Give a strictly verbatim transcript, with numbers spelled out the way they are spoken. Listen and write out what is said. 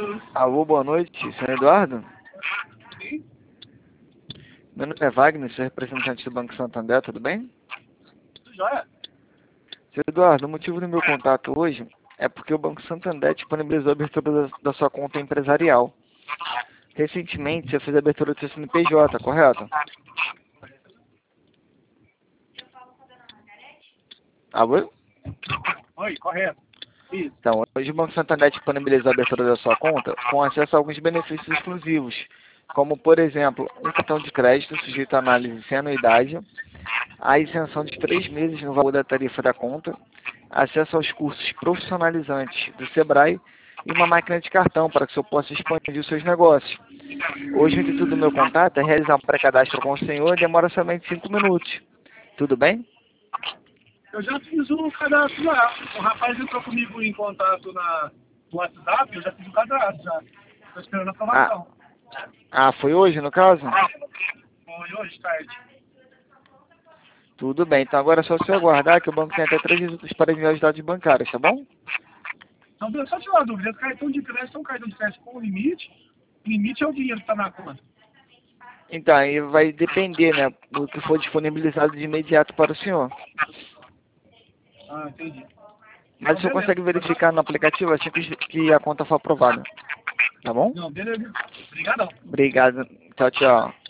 Alô, boa noite, senhor Eduardo? Sim, Meu nome é Wagner, sou representante do Banco Santander, tudo bem? tudo jóia. Senhor Eduardo, o motivo do meu contato hoje é porque o Banco Santander disponibilizou a abertura da, da sua conta empresarial. Recentemente, você fez a abertura do seu C N P J, correto? Alô? Oi, correto. Isso. Então, hoje o Banco Santander disponibilizou a abertura da sua conta com acesso a alguns benefícios exclusivos, como, por exemplo, um cartão de crédito sujeito à análise sem anuidade, a isenção de três meses no valor da tarifa da conta, acesso aos cursos profissionalizantes do Sebrae e uma máquina de cartão para que o senhor possa expandir os seus negócios. Hoje, o intuito do meu contato é realizar um pré-cadastro com o senhor e demora somente cinco minutos. Tudo bem? Eu já fiz um cadastro lá. O rapaz entrou comigo em contato na, no WhatsApp, eu já fiz o cadastro já. Estou esperando a aprovação. Ah, foi hoje, no caso? Foi hoje, tarde. Tudo bem, então agora é só você aguardar que o banco tem até três minutos para enviar os dados bancários, tá bom? Então, deixa eu só tirar uma dúvida. Esse cartão de crédito é um cartão de crédito com limite. O limite é o dinheiro que está na conta. Então, aí vai depender, né, do que for disponibilizado de imediato para o senhor. Ah, entendi. Mas o senhor consegue verificar no aplicativo assim que, que a conta for aprovada, tá bom? Não, beleza. Obrigadão. Obrigado, tchau, tchau.